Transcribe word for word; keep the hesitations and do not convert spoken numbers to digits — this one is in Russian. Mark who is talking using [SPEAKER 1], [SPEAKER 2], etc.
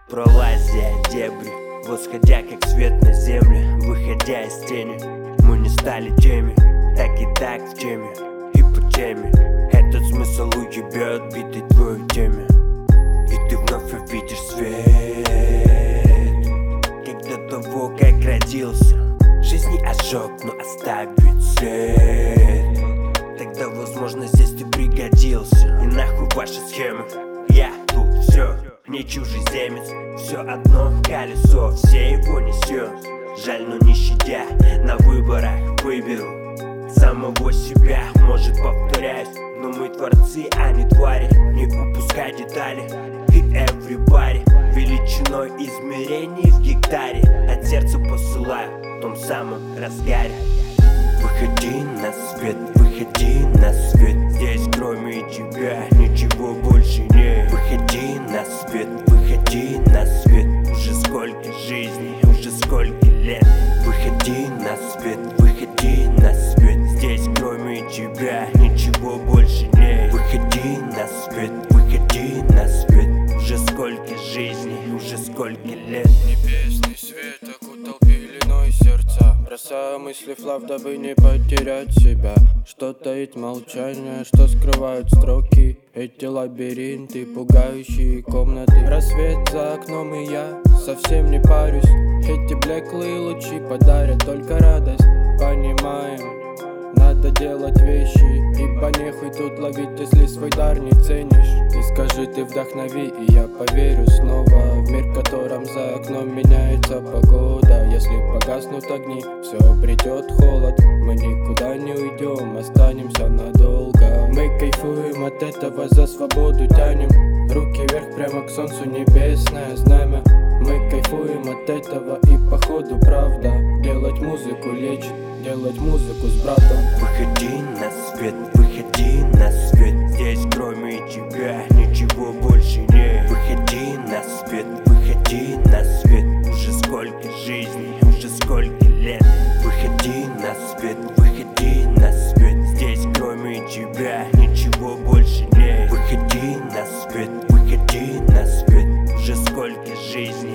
[SPEAKER 1] Пролазя дебри, восходя как свет на земле, выходя из тени, мы не стали теми, так и так в теме и по теме. Этот смысл уебет битый твою теме, и ты вновь увидишь свет, как до того, как родился. Жизни ожог, но оставит след. Тогда, возможно, здесь ты пригодился. И нахуй ваши схемы, я тут все, не чужеземец. Все одно колесо, все его несет. Жаль, но не щадя, на выборах выберу самого себя. Может, повторяюсь, но мы творцы, а не твари. Не упускай детали и everybody величиной измерений в гектаре. От сердца посылаю в том самом разгаре. Выходи на свет, выходи на свет. Здесь кроме тебя ничего больше нет. Выходи на свет, выходи на свет. Уже сколько жизней, уже сколько лет. Выходи на свет, выходи на свет. Здесь кроме тебя ничего больше нет. Выходи на свет, выходи на свет. Уже сколько жизней, уже сколько лет.
[SPEAKER 2] Небесный свет окутал пеленой сердца. Бросаю мысли в лав, дабы не потерять себя. Что таит молчание, что скрывают строки. Эти лабиринты, пугающие комнаты. Рассвет за окном, и я совсем не парюсь. Эти блеклые лучи подарят только радость. Понимаем, надо делать вещи, ибо нехуй тут ловить, если свой дар не ценишь. Ты скажи, ты вдохнови, и я поверю снова в мир, в котором за окном меняется погода. Если погаснут огни, все обретет холод. Мы никуда не уйдем, останемся надолго. Мы кайфуем от этого, за свободу тянем руки вверх, прямо к солнцу, небесное знамя. Мы кайфуем от этого, и походу правда. Делать музыку лечит, делать музыку с братом.
[SPEAKER 1] Выходи на свет, выходи на свет. Здесь кроме тебя ничего больше нет. Выходи на свет, выходи на свет. Уже сколько жизней, уже сколько лет. Выходи на свет, выходи на свет. Здесь кроме тебя ничего больше нет. Выходи на свет, выходи на свет. Уже сколько жизней.